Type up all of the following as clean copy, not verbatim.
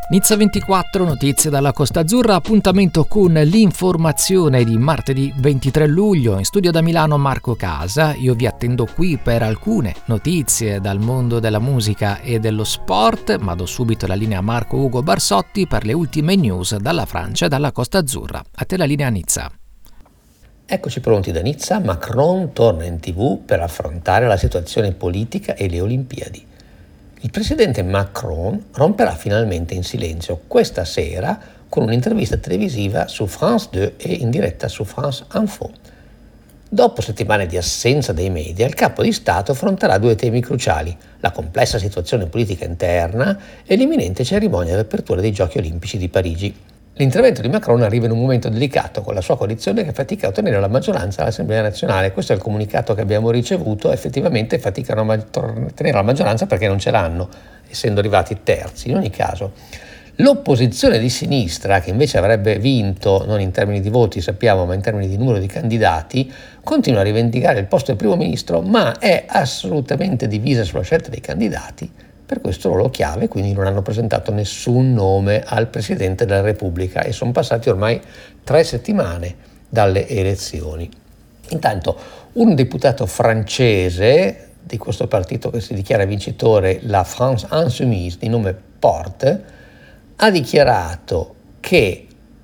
Nizza 24, notizie dalla Costa Azzurra, appuntamento con l'informazione di martedì 23 luglio. In studio da Milano Marco Casa, io vi attendo qui per alcune notizie dal mondo della musica e dello sport, ma do subito la linea a Marco Ugo Barsotti per le ultime news dalla Francia e dalla Costa Azzurra. A te la linea Nizza. Eccoci pronti da Nizza. Macron torna in TV per affrontare la situazione politica e le Olimpiadi. Il presidente Macron romperà finalmente in silenzio questa sera con un'intervista televisiva su France 2 e in diretta su France Info. Dopo settimane di assenza dei media, il capo di Stato affronterà due temi cruciali: la complessa situazione politica interna e l'imminente cerimonia di apertura dei Giochi Olimpici di Parigi. L'intervento di Macron arriva in un momento delicato, con la sua coalizione che fatica a ottenere la maggioranza all'Assemblea nazionale. Questo è il comunicato che abbiamo ricevuto. Effettivamente faticano a ottenere la maggioranza perché non ce l'hanno, essendo arrivati terzi. In ogni caso, l'opposizione di sinistra, che invece avrebbe vinto, non in termini di voti sappiamo, ma in termini di numero di candidati, continua a rivendicare il posto del primo ministro, ma è assolutamente divisa sulla scelta dei candidati. Per questo ruolo chiave, quindi non hanno presentato nessun nome al Presidente della Repubblica e sono passati ormai 3 settimane dalle elezioni. Intanto un deputato francese di questo partito che si dichiara vincitore, la France Insoumise, di nome Porte, ha dichiarato che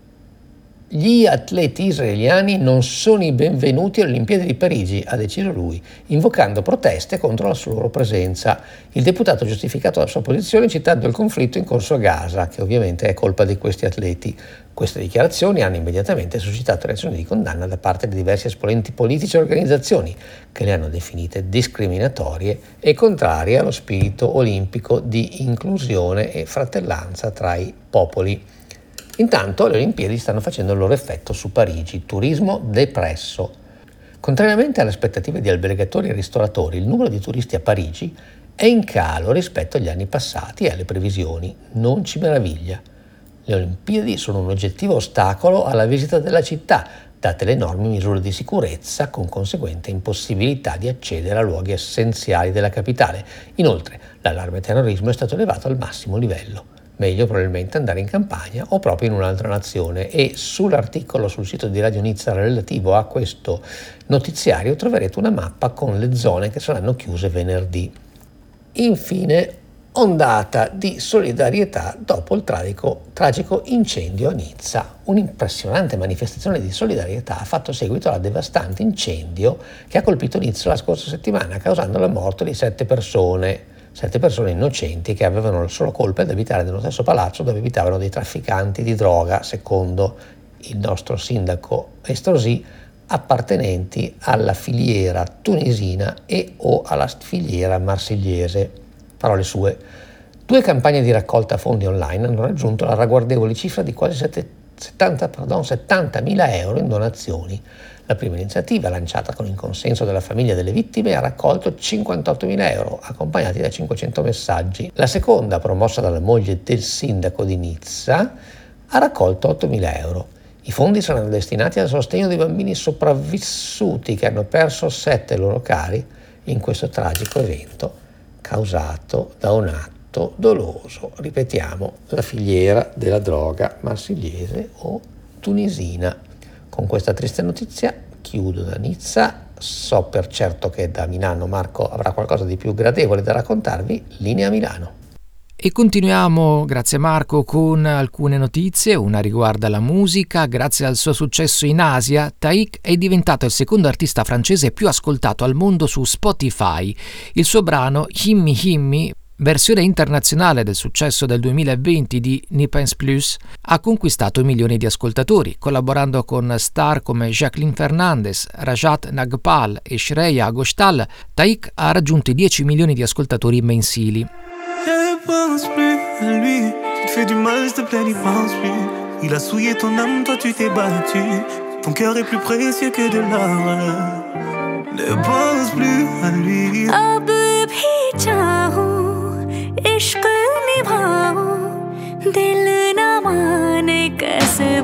gli atleti israeliani non sono i benvenuti alle Olimpiadi di Parigi, ha deciso lui, invocando proteste contro la loro presenza. Il deputato ha giustificato la sua posizione citando il conflitto in corso a Gaza, che ovviamente è colpa di questi atleti. Queste dichiarazioni hanno immediatamente suscitato reazioni di condanna da parte di diversi esponenti politici e organizzazioni, che le hanno definite discriminatorie e contrarie allo spirito olimpico di inclusione e fratellanza tra i popoli. Intanto le Olimpiadi stanno facendo il loro effetto su Parigi, turismo depresso. Contrariamente alle aspettative di albergatori e ristoratori, il numero di turisti a Parigi è in calo rispetto agli anni passati e alle previsioni. Non ci meraviglia. Le Olimpiadi sono un oggettivo ostacolo alla visita della città, date le enormi misure di sicurezza con conseguente impossibilità di accedere a luoghi essenziali della capitale. Inoltre, l'allarme terrorismo è stato elevato al massimo livello. Meglio probabilmente andare in campagna o proprio in un'altra nazione, e sull'articolo sul sito di Radio Nizza relativo a questo notiziario troverete una mappa con le zone che saranno chiuse venerdì. Infine, ondata di solidarietà dopo il tragico incendio a Nizza. Un'impressionante manifestazione di solidarietà ha fatto seguito al devastante incendio che ha colpito Nizza la scorsa settimana, causando la morte di 7 persone innocenti che avevano la sola colpa di abitare nello stesso palazzo dove abitavano dei trafficanti di droga, secondo il nostro sindaco Estrosi, appartenenti alla filiera tunisina e o alla filiera marsigliese. Parole sue. 2 campagne di raccolta fondi online hanno raggiunto la ragguardevole cifra di quasi 70.000 euro in donazioni. La prima iniziativa, lanciata con il consenso della famiglia delle vittime, ha raccolto 58.000 euro, accompagnati da 500 messaggi. La seconda, promossa dalla moglie del sindaco di Nizza, ha raccolto 8.000 euro. I fondi saranno destinati al sostegno dei bambini sopravvissuti che hanno perso 7 loro cari in questo tragico evento causato da un atto doloso. Ripetiamo, la filiera della droga marsigliese o tunisina. Con questa triste notizia chiudo da Nizza. So per certo che da Milano Marco avrà qualcosa di più gradevole da raccontarvi. Linea Milano. E continuiamo, grazie Marco, con alcune notizie. Una riguarda la musica. Grazie al suo successo in Asia, Taïk è diventato il secondo artista francese più ascoltato al mondo su Spotify. Il suo brano Himmi Himmi, versione internazionale del successo del 2020 di N'y Pense Plus, ha conquistato milioni di ascoltatori, collaborando con star come Jacqueline Fernandez, Rajat Nagpal e Shreya Ghoshal. Taïk ha raggiunto i 10 milioni di ascoltatori mensili. Pense plus à lui, tu te fais du mal, s'il te plaît, n'y pense plus. Il a souillé ton âme, toi tu t'es battu. Ton cœur est plus précieux que de l'or. Ne pense plus à lui. अब भी चाहूं, इश्क निभाऊं, दिल न माने कैसे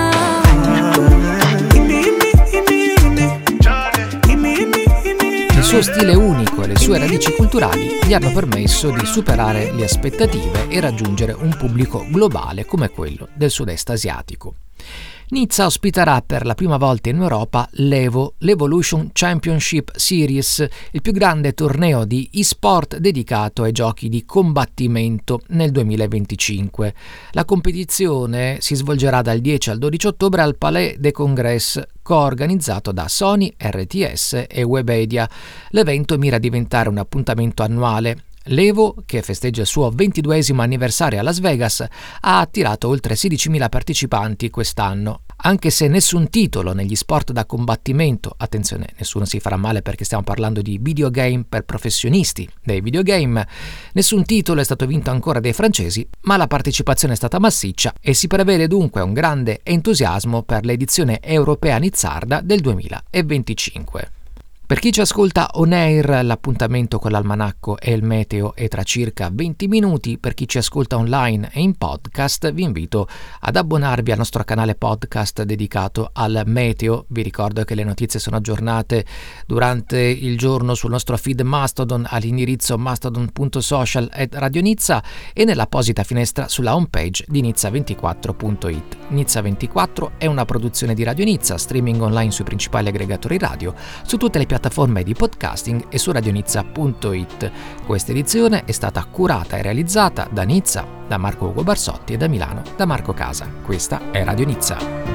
भुलाऊं. Il suo suo stile unico e le sue radici culturali gli hanno permesso di superare le aspettative e raggiungere un pubblico globale come quello del sud-est asiatico. Nizza ospiterà per la prima volta in Europa l'Evo, l'Evolution Championship Series, il più grande torneo di e-sport dedicato ai giochi di combattimento nel 2025. La competizione si svolgerà dal 10 al 12 ottobre al Palais des Congrès, coorganizzato da Sony, RTS e Webedia. L'evento mira a diventare un appuntamento annuale. L'Evo, che festeggia il suo 22esimo anniversario a Las Vegas, ha attirato oltre 16.000 partecipanti quest'anno. Anche se nessun titolo negli sport da combattimento, attenzione, nessuno si farà male perché stiamo parlando di videogame per professionisti dei videogame, nessun titolo è stato vinto ancora dai francesi, ma la partecipazione è stata massiccia e si prevede dunque un grande entusiasmo per l'edizione europea nizzarda del 2025. Per chi ci ascolta on air, l'appuntamento con l'almanacco e il meteo è tra circa 20 minuti. Per chi ci ascolta online e in podcast, vi invito ad abbonarvi al nostro canale podcast dedicato al meteo. Vi ricordo che le notizie sono aggiornate durante il giorno sul nostro feed Mastodon all'indirizzo mastodon.social@Radio Nizza e nell'apposita finestra sulla homepage di Nizza24.it. Nizza24 è una produzione di Radio Nizza, streaming online sui principali aggregatori radio, su tutte le piattaforme di podcasting e su radionizza.it. Questa edizione è stata curata e realizzata da Nizza, da Marco Ugo Barsotti e da Milano da Marco Casa. Questa è Radio Nizza.